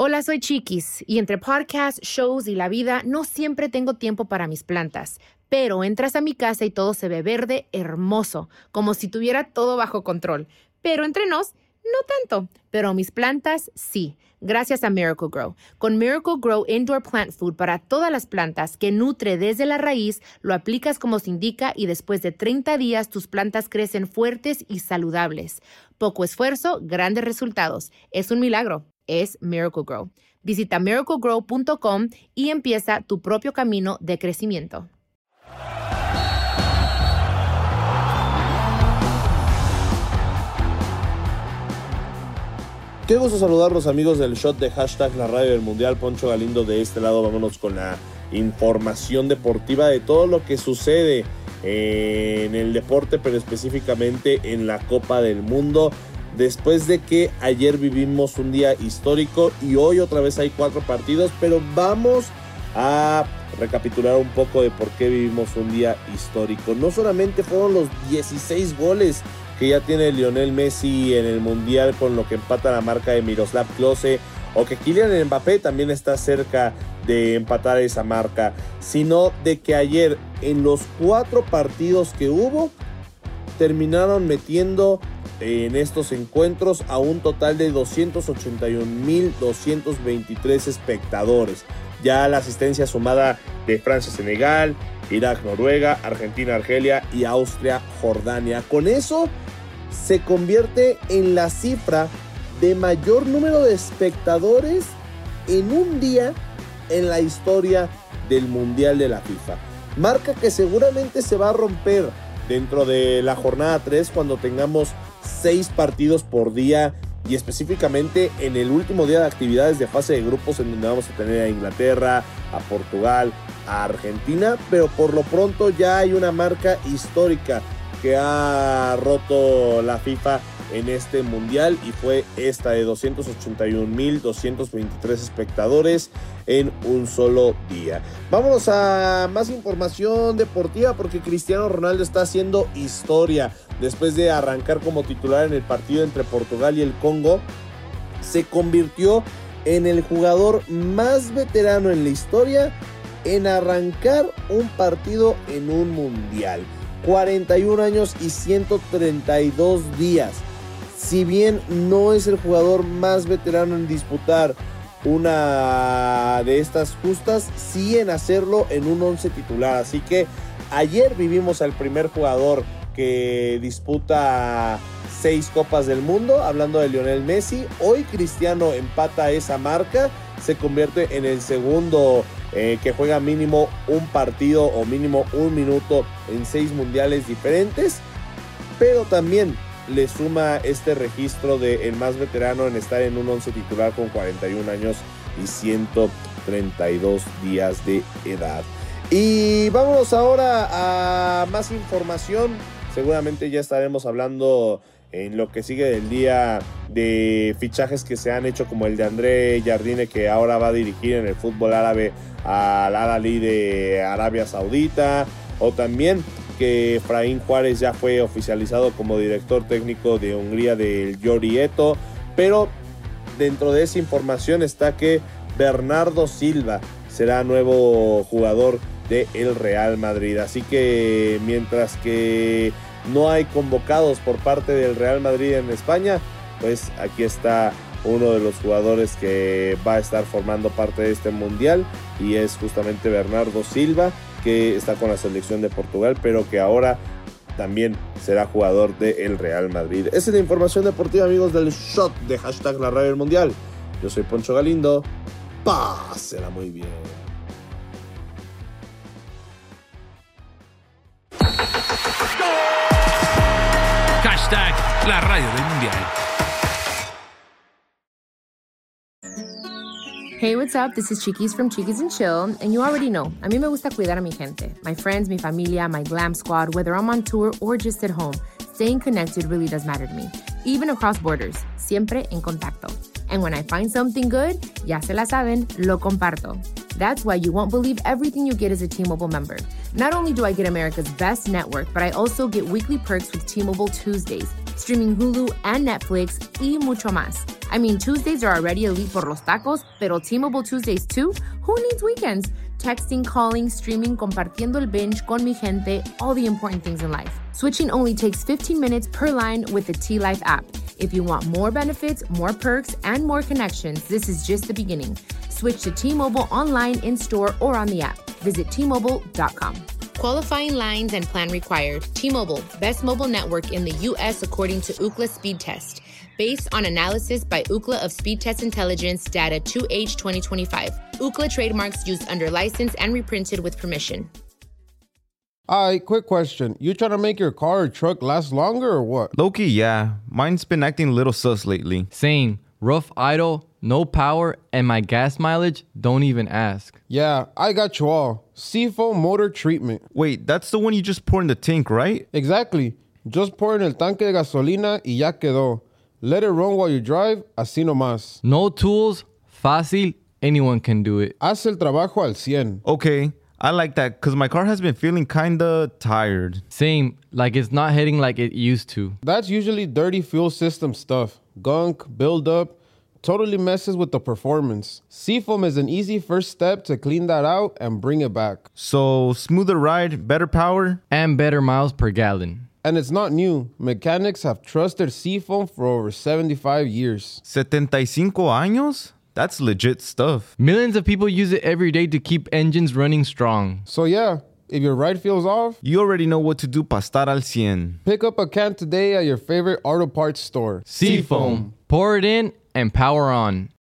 Hola, soy Chiquis y entre podcasts, shows y la vida no siempre tengo tiempo para mis plantas. Pero entras a mi casa y todo se ve verde, hermoso, como si tuviera todo bajo control. Pero entre nos, no tanto. Pero mis plantas, sí. Gracias a Miracle-Gro. Con Miracle-Gro Indoor Plant Food para todas las plantas que nutre desde la raíz, lo aplicas como se indica y después de 30 días tus plantas crecen fuertes y saludables. Poco esfuerzo, grandes resultados. Es un milagro. Es Miracle-Gro. Visita miraclegrow.com y empieza tu propio camino de crecimiento. Qué gusto saludarlos, amigos del Shot de Hashtag La Radio del Mundial. Poncho Galindo de este lado. Vámonos con la información deportiva de todo lo que sucede en el deporte, pero específicamente en la Copa del Mundo. Después de que ayer vivimos un día histórico y hoy otra vez hay 4 partidos, pero vamos a recapitular un poco de por qué vivimos un día histórico. No solamente fueron los 16 goles que ya tiene Lionel Messi en el Mundial, con lo que empata la marca de Miroslav Klose, o que Kylian Mbappé también está cerca de empatar esa marca, sino de que ayer en los 4 partidos que hubo, terminaron metiendo en estos encuentros a un total de 281,223 espectadores. Ya la asistencia sumada de Francia-Senegal, Irak-Noruega, Argentina-Argelia y Austria-Jordania. Con eso se convierte en la cifra de mayor número de espectadores en un día en la historia del Mundial de la FIFA. Marca que seguramente se va a romper dentro de la jornada 3 cuando tengamos 6 partidos por día y específicamente en el último día de actividades de fase de grupos, en donde vamos a tener a Inglaterra, a Portugal, a Argentina, pero por lo pronto ya hay una marca histórica que ha roto la FIFA en este mundial y fue esta de 281,223 espectadores en un solo día. Vámonos a más información deportiva porque Cristiano Ronaldo está haciendo historia. Después de arrancar como titular en el partido entre Portugal y el Congo, se convirtió en el jugador más veterano en la historia en arrancar un partido en un mundial. 41 años y 132 días. Si bien no es el jugador más veterano en disputar una de estas justas, sí en hacerlo en un 11 titular. Así que ayer vivimos al primer jugador que disputa 6 Copas del Mundo, hablando de Lionel Messi. Hoy Cristiano empata esa marca, se convierte en el segundo que juega mínimo un partido o mínimo un minuto en 6 mundiales diferentes, pero también le suma este registro de el más veterano en estar en un 11 titular con 41 años y 132 días de edad. Y vámonos ahora a más información. Seguramente ya estaremos hablando en lo que sigue del día de fichajes que se han hecho, como el de André Jardine, que ahora va a dirigir en el fútbol árabe al Al-Ahly de Arabia Saudita, o también que Efraín Juárez ya fue oficializado como director técnico de Hungría del Győri Eto. Pero dentro de esa información está que Bernardo Silva será nuevo jugador del Real Madrid. Así que mientras que no hay convocados por parte del Real Madrid en España, pues aquí está uno de los jugadores que va a estar formando parte de este mundial, y es justamente Bernardo Silva, que está con la selección de Portugal, pero que ahora también será jugador del Real Madrid. Esa es la información deportiva, amigos del Shot de Hashtag La Radio del Mundial. Yo soy Poncho Galindo. Pásela muy bien. Hashtag La Radio del Mundial. Hey, what's up? This is Chiquis from Chiquis and Chill, and you already know, a mí me gusta cuidar a mi gente, my friends, mi familia, my glam squad, whether I'm on tour or just at home. Staying connected really does matter to me, even across borders, siempre en contacto. And when I find something good, ya se la saben, lo comparto. That's why you won't believe everything you get as a T-Mobile member. Not only do I get America's best network, but I also get weekly perks with T-Mobile Tuesdays, streaming Hulu and Netflix, y mucho más. I mean, Tuesdays are already elite por los tacos, pero T-Mobile Tuesdays too? Who needs weekends? Texting, calling, streaming, compartiendo el binge con mi gente, all the important things in life. Switching only takes 15 minutes per line with the T-Life app. If you want more benefits, more perks, and more connections, this is just the beginning. Switch to T-Mobile online, in-store, or on the app. Visit T-Mobile.com. Qualifying lines and plan required. T-Mobile, best mobile network in the U.S. according to Ookla Speed Test. Based on analysis by Ookla of Speed Test Intelligence data 2H 2025. Ookla trademarks used under license and reprinted with permission. Alright, quick question. You trying to make your car or truck last longer or what? Low-key, yeah. Mine's been acting a little sus lately. Same. Rough idle, no power, and my gas mileage, don't even ask. Yeah, I got you all. Seafoam motor treatment. Wait, that's the one you just pour in the tank, right? Exactly. Just pour in el tanque de gasolina y ya quedó. Let it run while you drive, así nomás. No tools, fácil, anyone can do it. Haz el trabajo al 100. Okay, I like that because my car has been feeling kinda tired. Same, like it's not hitting like it used to. That's usually dirty fuel system stuff. Gunk, buildup, totally messes with the performance. Seafoam is an easy first step to clean that out and bring it back. So, smoother ride, better power? And better miles per gallon. And it's not new. Mechanics have trusted Seafoam for over 75 years. 75 años? That's legit stuff. Millions of people use it every day to keep engines running strong. So yeah, if your ride feels off, You already know what to do pa estar al 100. pick up a can today at your favorite auto parts store. Seafoam. Pour it in and power on.